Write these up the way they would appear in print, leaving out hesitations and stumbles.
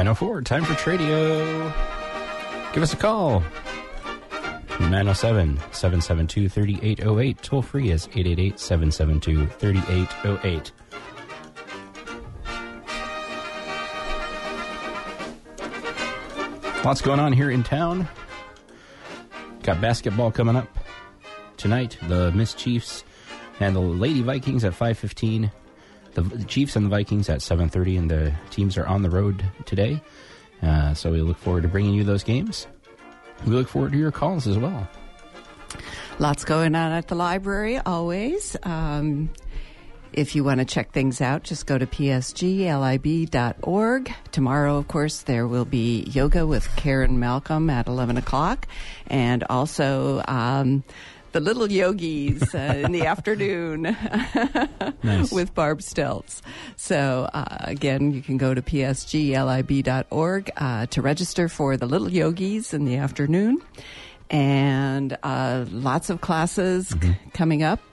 9:04, time for Tradio. Give us a call. 907-772-3808. Toll free is 888-772-3808. Lots going on here in town. Got basketball coming up tonight. The Miss Chiefs and the Lady Vikings at 5:15. The Chiefs and the Vikings at 7:30, and the teams are on the road today. So we look forward to bringing you those games. We look forward to your calls as well. Lots going on at the library, always. If you want to check things out, just go to psglib.org. Tomorrow, of course, there will be yoga with Karen Malcolm at 11 o'clock. And also the Little Yogis in the afternoon with Barb Stelz. So, again, you can go to psglib.org to register for the Little Yogis in the afternoon. And lots of classes coming up.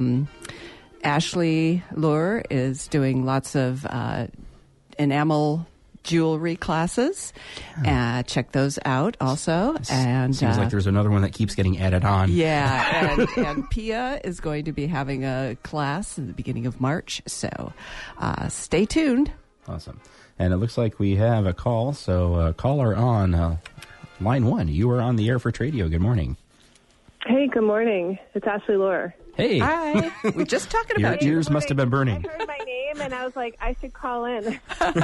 Ashley Lure is doing lots of enamel jewelry classes. Check those out also. And seems like there's another one that keeps getting added on. Yeah, and Pia is going to be having a class in the beginning of March. So stay tuned. Awesome. And it looks like we have a call. So caller on line 1. You are on the air for Tradio. Good morning. Hey, good morning. It's Ashley Lure. Hey. Hi. We're just talking about your ears must have been burning. I heard my name and I was like, I should call in.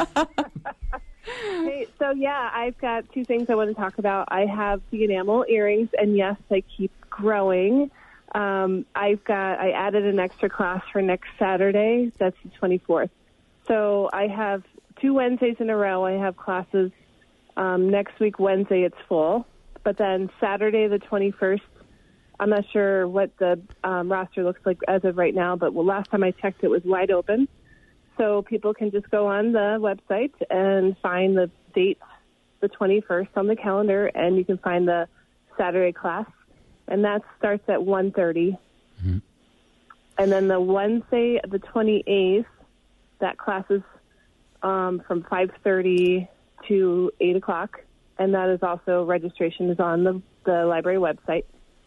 Hey, so yeah, I've got two things I want to talk about. I have the enamel earrings, and yes, they keep growing. I added an extra class for next Saturday. That's the 24th. So I have 2 Wednesdays in a row. I have classes. Next week, Wednesday, it's full. But then Saturday, the 21st, I'm not sure what the roster looks like as of right now, but last time I checked, it was wide open. So people can just go on the website and find the date, the 21st, on the calendar, and you can find the Saturday class. And that starts at 1:30. Mm-hmm. And then the Wednesday, the 28th, that class is from 5:30 to 8 o'clock. And that is also, registration is on the library website.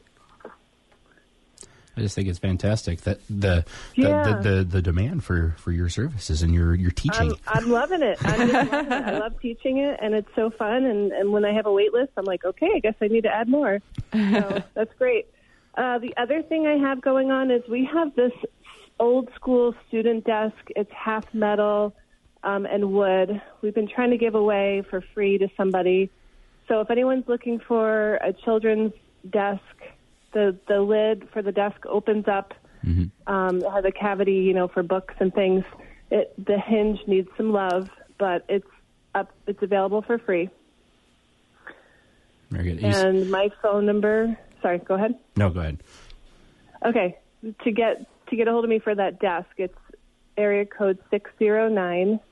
I just think it's fantastic that the demand for your services and your teaching. I'm loving it. I'm just loving it. I love teaching it, and it's so fun. And when I have a wait list, I'm like, okay, I guess I need to add more. So that's great. The other thing I have going on is we have this old school student desk. It's half metal and wood. We've been trying to give away for free to somebody. So if anyone's looking for a children's desk, the lid for the desk opens up. Mm-hmm. It has a cavity, for books and things. The hinge needs some love, but it's up. It's available for free. Very good. And my phone number. Sorry, go ahead. No, go ahead. Okay, to get a hold of me for that desk, it's area code 609-233-5933.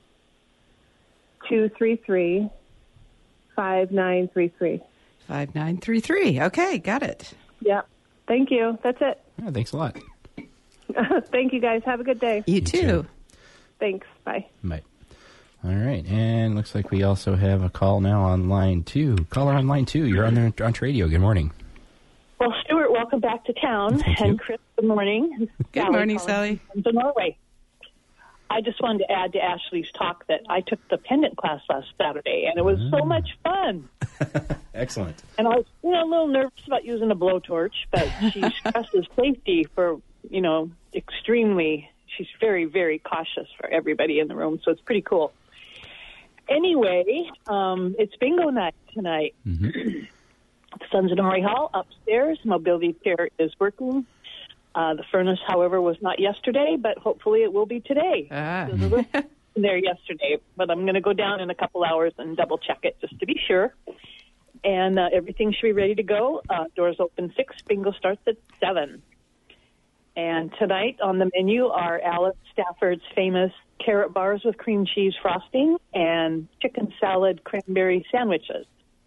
5933. Okay, got it. Yeah. Thank you. That's it. Yeah, thanks a lot. Thank you, guys. Have a good day. You too. Thanks. Bye. Bye. All right. And looks like we also have a call now on line 2. Caller on line 2. You're on Radio. Good morning. Well, Stuart, welcome back to town. Thank and you. Chris, good morning. Good morning, Sally. From Norway. I just wanted to add to Ashley's talk that I took the pendant class last Saturday, and it was so much fun. Excellent. And I was a little nervous about using a blowtorch, but she stresses safety for, extremely. She's very, very cautious for everybody in the room, so it's pretty cool. Anyway, it's bingo night tonight. Mm-hmm. The Sons of Norway Hall upstairs. Mobility chair is working. The furnace, however, was not yesterday, but hopefully it will be today. There was there yesterday, but I'm going to go down in a couple hours and double-check it just to be sure. And everything should be ready to go. Doors open 6. Bingo starts at 7. And tonight on the menu are Alice Stafford's famous carrot bars with cream cheese frosting and chicken salad cranberry sandwiches.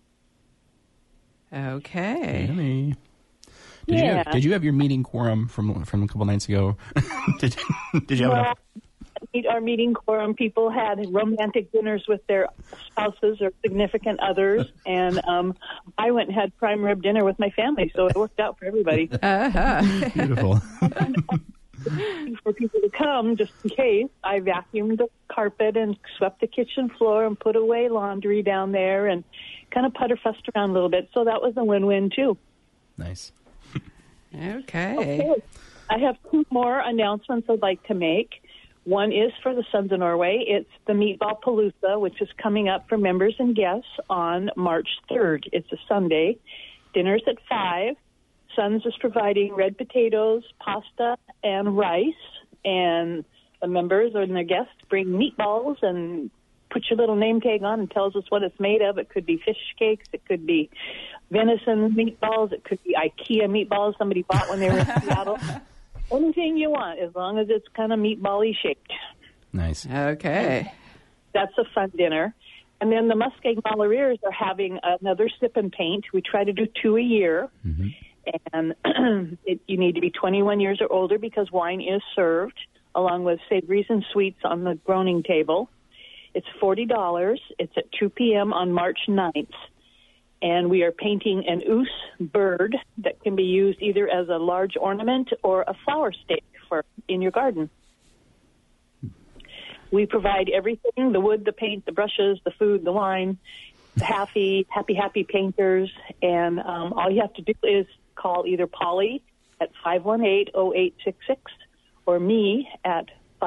Okay. Really? Did you have your meeting quorum from a couple nights ago? did you have enough? meet our meeting quorum. People had romantic dinners with their spouses or significant others, and I went and had prime rib dinner with my family, so it worked out for everybody. Beautiful. For people to come, just in case, I vacuumed the carpet and swept the kitchen floor and put away laundry down there and kind of fussed around a little bit. So that was a win-win, too. Nice. Okay. I have two more announcements I'd like to make. One is for the Sons of Norway. It's the Meatball Palooza, which is coming up for members and guests on March 3rd. It's a Sunday. Dinner's at 5. Sons is providing red potatoes, pasta, and rice. And the members and their guests bring meatballs and put your little name tag on and tells us what it's made of. It could be fish cakes. It could be venison meatballs. It could be IKEA meatballs somebody bought when they were in Seattle. Anything you want, as long as it's kind of meatball-y shaped. Nice. Okay. That's a fun dinner. And then the Muskeg Malloreers are having another sip and paint. We try to do 2 a year. Mm-hmm. And you need to be 21 years or older because wine is served, along with savories and sweets on the groaning table. It's $40. It's at 2 p.m. on March 9th. And we are painting an oos bird that can be used either as a large ornament or a flower stake for in your garden. We provide everything, the wood, the paint, the brushes, the food, the wine, the happy painters. And all you have to do is call either Polly at 518-0866 or me at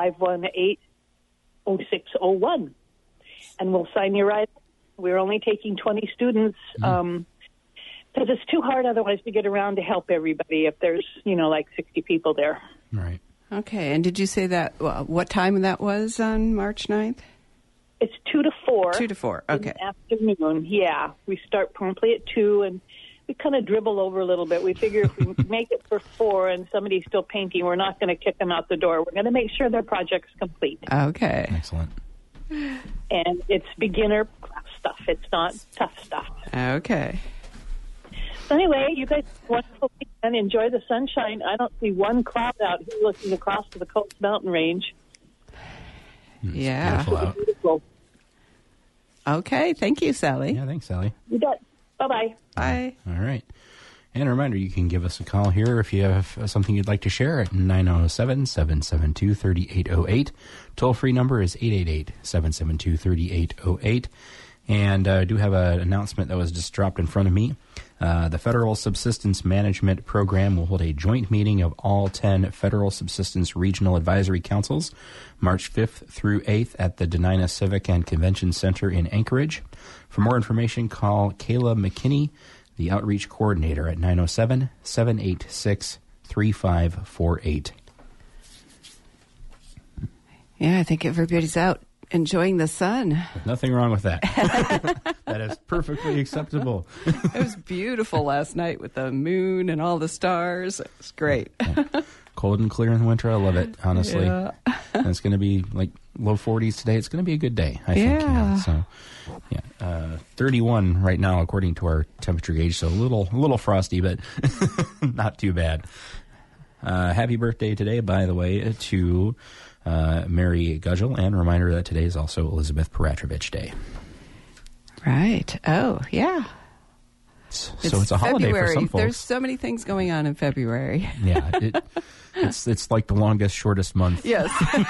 518-0601. And we'll sign you right up. We're only taking 20 students because it's too hard otherwise to get around to help everybody if there's, like 60 people there. Right. Okay. And did you say that, what time that was on March 9th? It's 2 to 4. 2 to 4. Okay. In the afternoon, yeah. We start promptly at 2, and we kind of dribble over a little bit. We figure if we make it for 4 and somebody's still painting, we're not going to kick them out the door. We're going to make sure their project's complete. Okay. Excellent. And it's beginner stuff. It's not tough stuff. Okay. So anyway, you guys have a wonderful weekend. Enjoy the sunshine. I don't see one cloud out here looking across to the Coast Mountain Range. Yeah. Beautiful out. Beautiful. Okay. Thank you, Sally. Yeah, thanks, Sally. You bet. Bye-bye. Bye. All right. And a reminder, you can give us a call here if you have something you'd like to share at 907-772-3808. Toll-free number is 888-772-3808. And I do have an announcement that was just dropped in front of me. The Federal Subsistence Management Program will hold a joint meeting of all 10 Federal Subsistence Regional Advisory Councils March 5th through 8th at the Denina Civic and Convention Center in Anchorage. For more information, call Kayla McKinney, the Outreach Coordinator, at 907-786-3548. Yeah, I think everybody's out enjoying the sun. Nothing wrong with that. That is perfectly acceptable. It was beautiful last night with the moon and all the stars. It was great. Yeah. Cold and clear in the winter. I love it, honestly. Yeah. And it's going to be like low 40s today. It's going to be a good day, I think. Yeah. So, 31 right now, according to our temperature gauge. So a little frosty, but not too bad. Happy birthday today, by the way, to Mary Gudgel, and a reminder that today is also Elizabeth Peratrovich Day. Right. Oh, yeah. So it's a holiday February. for some folks. There's so many things going on in February. Yeah. It's like the longest, shortest month. Yes.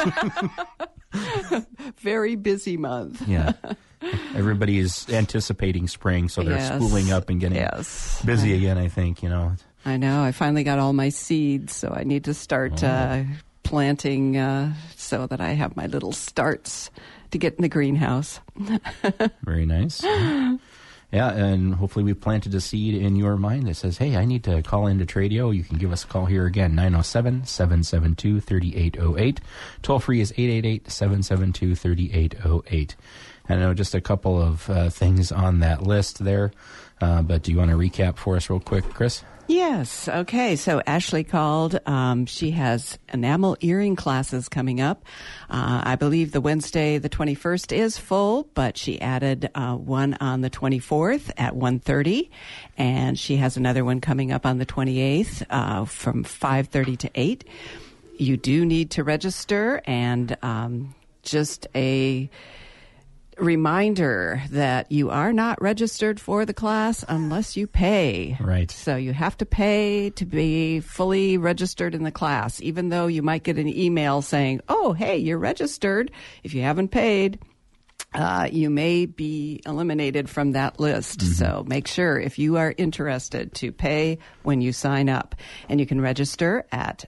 Very busy month. Yeah. Everybody is anticipating spring, so they're spooling up and getting busy again, I think, I know. I finally got all my seeds, so I need to start planting so that I have my little starts to get in the greenhouse. Very nice. Yeah, and hopefully we've planted a seed in your mind that says, hey, I need to call into Tradio. You can give us a call here again, 907-772-3808. Toll-free is 888-772-3808. I know just a couple of things on that list there, but do you want to recap for us real quick, Chris? Yes. Okay. So Ashley called. She has enamel earring classes coming up. I believe the Wednesday, the 21st is full, but she added one on the 24th at 1:30, and she has another one coming up on the 28th from 5:30 to 8. you do need to register, and just a reminder that you are not registered for the class unless you pay. Right. So you have to pay to be fully registered in the class, even though you might get an email saying, oh, hey, you're registered. If you haven't paid, you may be eliminated from that list. So make sure, if you are interested, to pay when you sign up. And you can register at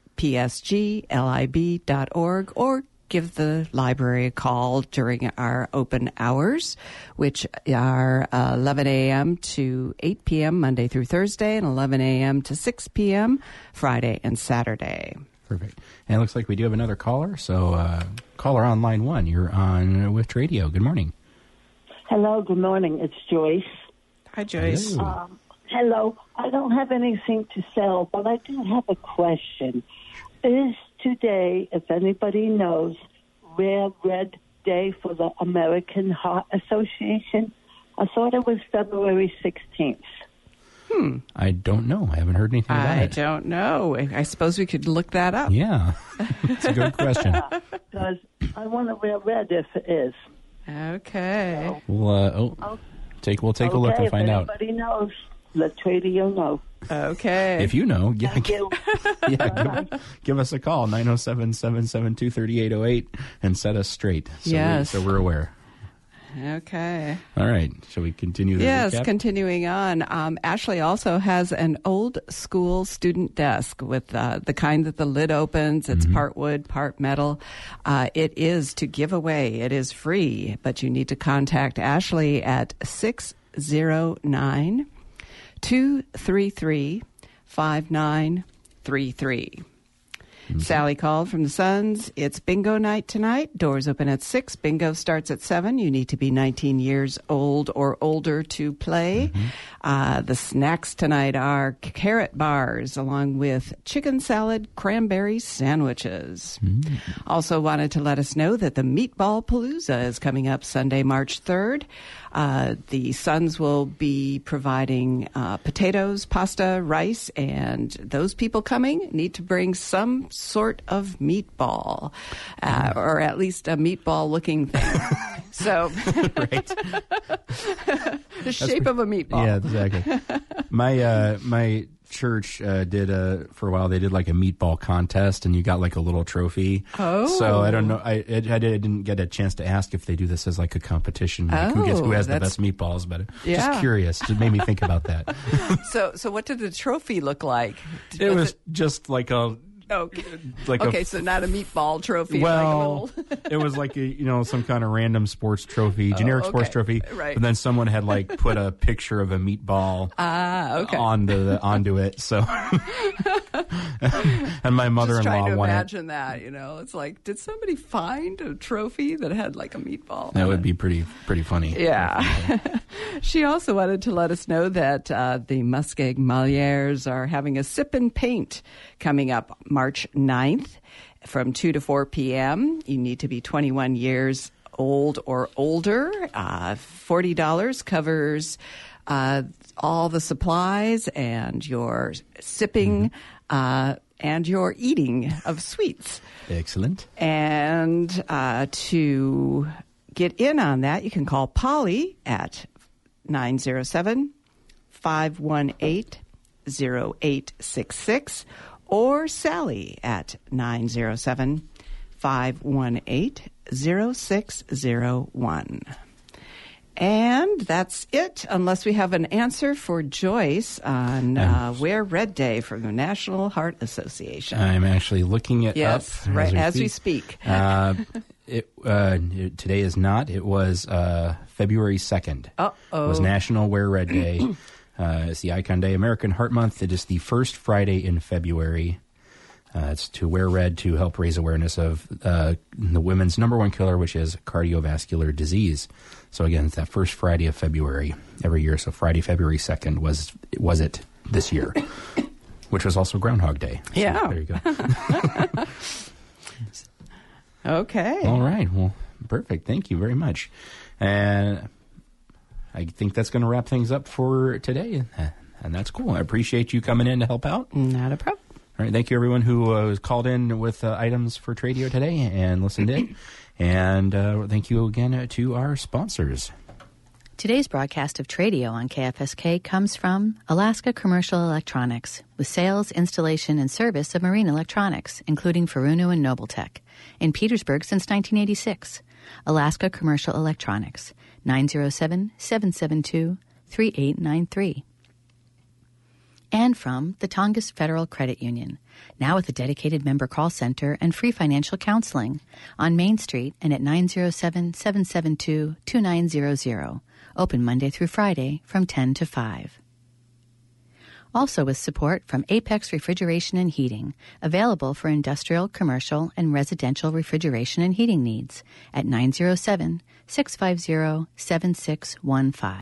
psglib.org or give the library a call during our open hours, which are 11 a.m. to 8 p.m. Monday through Thursday, and 11 a.m. to 6 p.m. Friday and Saturday. Perfect. And it looks like we do have another caller. So caller on line 1, you're on Wift Radio. Good morning. Hello, good morning. It's Joyce. Hi, Joyce. Hello. Hello. I don't have anything to sell, but I do have a question. Is today, if anybody knows, Rare Red Day for the American Heart Association? I thought it was February 16th. I don't know. I haven't heard anything about I it. don't know. I suppose we could look that up. Yeah. It's a good question. Because I want to wear red if it is. Okay. We'll take a look and find out. If anybody knows, let Radio know. Okay. If you know, Thank you. give us a call, 907-772-3808, and set us straight. Yes. So we're aware. Okay. All right. Shall we continue the Yes, recap? continuing on. Ashley also has an old school student desk with the kind that the lid opens. It's part wood, part metal. It is to give away. It is free, but you need to contact Ashley at 609-233-5933. Sally called from the Suns. It's bingo night tonight. Doors open at 6. Bingo starts at 7. You need to be 19 years old or older to play. The snacks tonight are carrot bars along with chicken salad, cranberry sandwiches. Also wanted to let us know that the Meatball Palooza is coming up Sunday, March 3rd. The Suns will be providing potatoes, pasta, rice, and those people coming need to bring some sort of meatball, or at least a meatball-looking thing. So, Right. the shape of a meatball. Yeah, exactly. My church did for a while. They did like a meatball contest, and you got like a little trophy. Oh, so I don't know. I didn't get a chance to ask if they do this as like a competition, like who has the best meatballs. But Yeah. just curious, it made me think about that. So what did the trophy look like? It was just like a. Okay, so not a meatball trophy. Well, like a little it was like some kind of random sports trophy, generic sports trophy. Right. But then someone had like put a picture of a meatball onto it. So, and my mother-in-law Just trying to won imagine that. It's like, did somebody find a trophy that had like a meatball? That would be pretty funny. Yeah. She also wanted to let us know that the Muskeg Molières are having a sip and paint coming up March 9th from 2 to 4 p.m. You need to be 21 years old or older. $40 covers all the supplies and your sipping and your eating of sweets. Excellent. And to get in on that, you can call Polly at 907-518-0866 or Sally at 907-518-0601. And that's it, unless we have an answer for Joyce on Wear Red Day from the National Heart Association. I'm actually looking it Yes, up right as we speak. Today is not. It was February 2nd. Uh-oh. Was National Wear Red Day. It's the Icon Day, American Heart Month. It is the first Friday in February. It's to wear red to help raise awareness of the women's number one killer, which is cardiovascular disease. So again, it's that first Friday of February every year. So Friday, February 2nd was it this year, which was also Groundhog Day. So Yeah. there you go. Okay. All right. Well, perfect. Thank you very much. And I think that's going to wrap things up for today. And that's cool. I appreciate you coming in to help out. Not a problem. All right, thank you everyone who was called in with items for Tradio today and listened in. And thank you again to our sponsors. Today's broadcast of Tradio on KFSK comes from Alaska Commercial Electronics, with sales, installation, and service of marine electronics, including Furuno and Nobletech, in Petersburg since 1986. Alaska Commercial Electronics, 907-772-3893. And from the Tongass Federal Credit Union, now with a dedicated member call center and free financial counseling on Main Street and at 907-772-2900, open Monday through Friday from 10 to 5. Also with support from Apex Refrigeration and Heating, available for industrial, commercial, and residential refrigeration and heating needs at 907-650-7615.